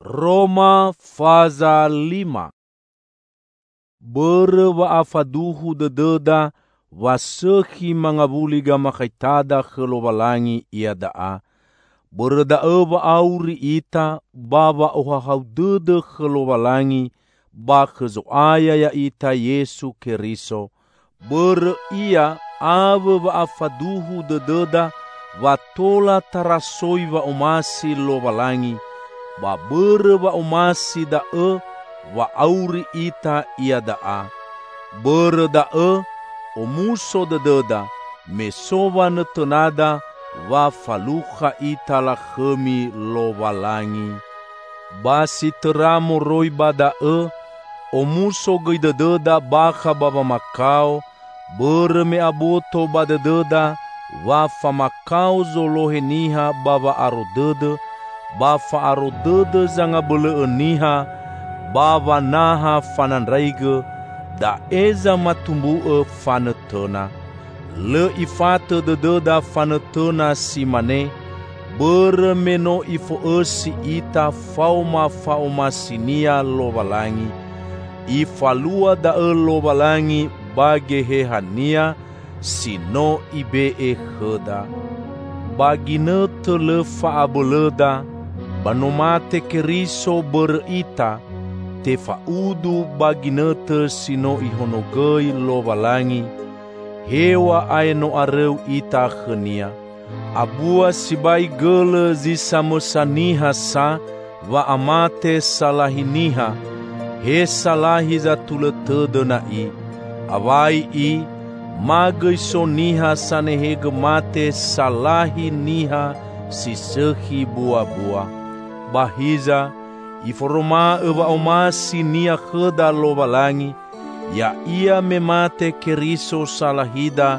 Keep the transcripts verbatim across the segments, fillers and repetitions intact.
Roma faza lima. Bere wa afaduhu dededa wasehi mangabuliga makaitada gelowalangi ia daa. Bere daa wa auri ita bawa ohahau dede gelowalangi ba gezoaya ya ita Yesu Keriso. Bere ia awe wa afaduhu dededa wa tola tarasoi wa umasi lowalangi. Ba bere wa umasi da e wa auri ita ia daa. Bere da e omuso de deda mesowa netenada wa faluha ita la khemi lowalangi. Basi teramo roi bada e omuso goi de deda baka baba makao. Bere me aboto bada deda wa famakao zoloheniha baba arodede. Bafa arodede zanga bele eniha bava naha fanandraige da eza matumbu fanetena. Le ifate de deda fanetena simane bere meno ifo esi ita fauma fauma sinia lowalangi. Ifalua da e lowalangi bage hehania sino ibe e heda. Bagine tele faabeleda banomate Keriso berita te faudu baginete sino ihonogei lowalangi hewa aeno areu ita khenia abua sibai gele zisamosaniha sa wa amate salahiniha he salahi za tuletede na i awai i magei soniha sanehege mate salahi niha sisehi bua-bua. Bahiza iforoma ewa omasi nia kheda lowalangi ya ia memate Keriso salahida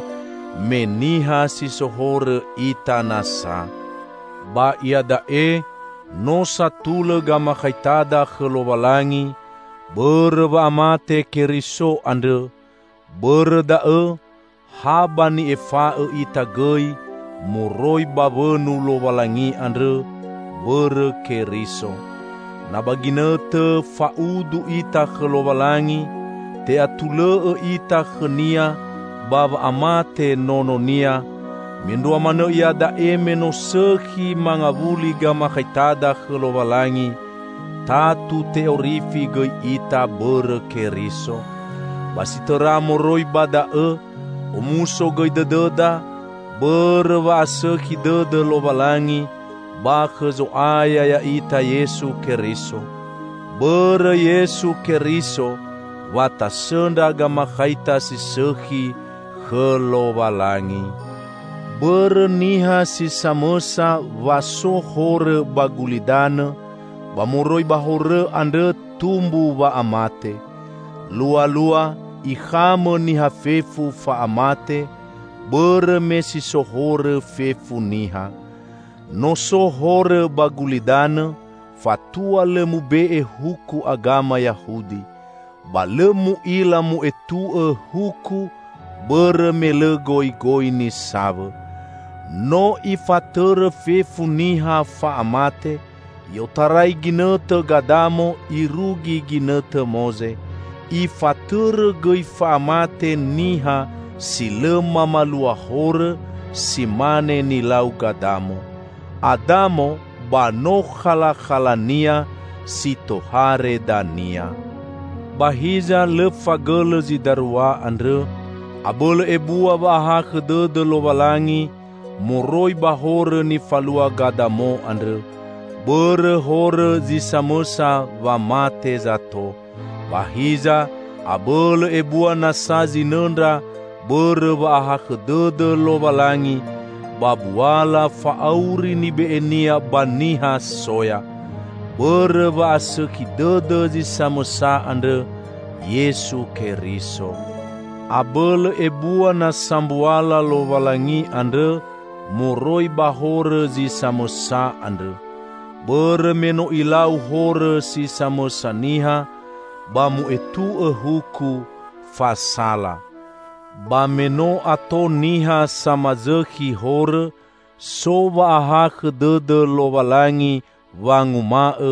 meniha sisohore ita nasa. Ba ia dae no satule gama khaitada gelowalangi bere wa amate Keriso ande bere dae habani efa e ita gei moroi babenu lowalangi ande bere Keriso. Na baginete faudu ita gelowalangi te atule e ita genia bava amate nononia mindua mane ia da emeno sehi mangavuli gama khaitada gelowalangi tatu teorifi gei ita bere Keriso. Basitera moroi bada e omuso gei dededa bere wa asehi dede lowalangi ba gezoaya ya ita Yesu Keriso. Bere Yesu Keriso wata senda gama khaita si sehi gelowalangi. Bere niha si samosa wasohore bagulidane bamoroi bahore ande tumbu wa amate. Lua-lua ihame niha fefu fa amate bere mesi sohore fefu niha. No sohore bagulidane fatua lemu be e huku agama Yahudi. Ba lemu ila mu etu e huku bere mele goi-goi ni save. No ifatere fefu niha fa amate yotarai ginete gadamo irugi ginete moze. Ifatere goi fa amate niha silema malua hore simane ni lau gadamo. Adamo bano khala khalania sitohare dania. Bahiza le fagele zidarwa andre abole ebua baha khede lowalangi moroi bahore ni falua gadamo andre bere hore zisamosa wa mate zato. Bahiza abole ebua nasazi nendra bere baha khede lowalangi babuala faauri ni beenia baniha soya. Bere wa aseki dede zi samosa ande Yesu Keriso. Abele ebua na sambuala lowalangi ande moroi bahore zi samosa ande. Bere meno ilau hore si samosa niha bamu etu e huku fasala. Ba meno ato niha samazehi hore so wa aha khedede lowalangi wangumae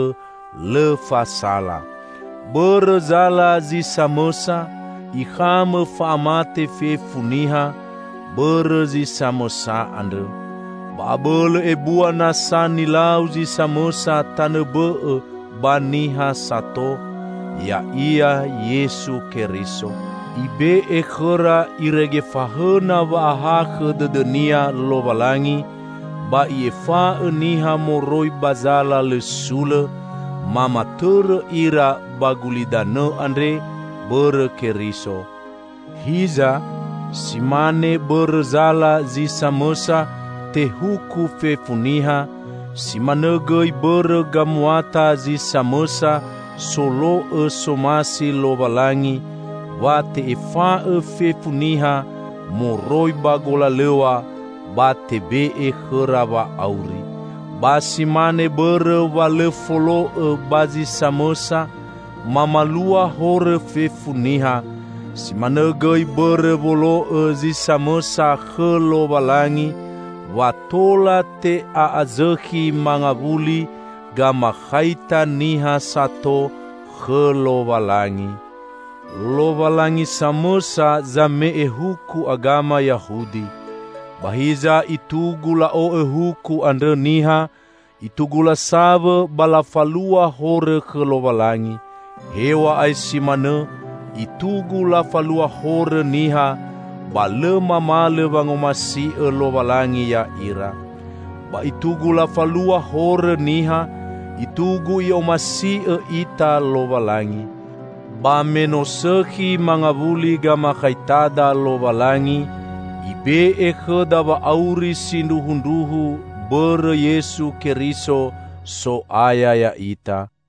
lefa sala. Berzala zisamosa, ihame faamate fe funiha, berzisamosa ande. Babele ebua nasani lau zisamosa tanebe baniha sato, ya ia Yesu Keriso. Ibe ekhera irege fahena wa aha de dunia lobalangi, ba iefa eniha moroi bazala lesule, mama tere ira bagulidano andre bere Keriso. Hiza simane berzala zisamosa te huku fefuniha, simanegoi bere gamuata zisamosa solo e somasi lobalangi, wa te efa e fefuniha moroi bagola lewa ba te be e kherawa auri. Basimane bere wale folo e bazi samosa, mamalua hore fefuniha, simanegoi bere volo e zi samosa khelo balangi, watola te aazehi mangabuli gama khaita niha sato khelo balangi. Lobalangi samosa zame ehuku agama Yahudi. Bahiza itugula o ehuku andre niha, itugula sabe balafalua hore ke lobalangi. Hewa ai simane, itugula falua hore niha, balema male bangomasi e lobalangi ya ira. Ba itugula falua hore niha, itugu iomasi e ita lobalangi. Ba menosehi mangabuli gama kaitada lobalangi, ibe ekheda wa auri sinduhunduhu bere Yesu Keriso so aya ya ita.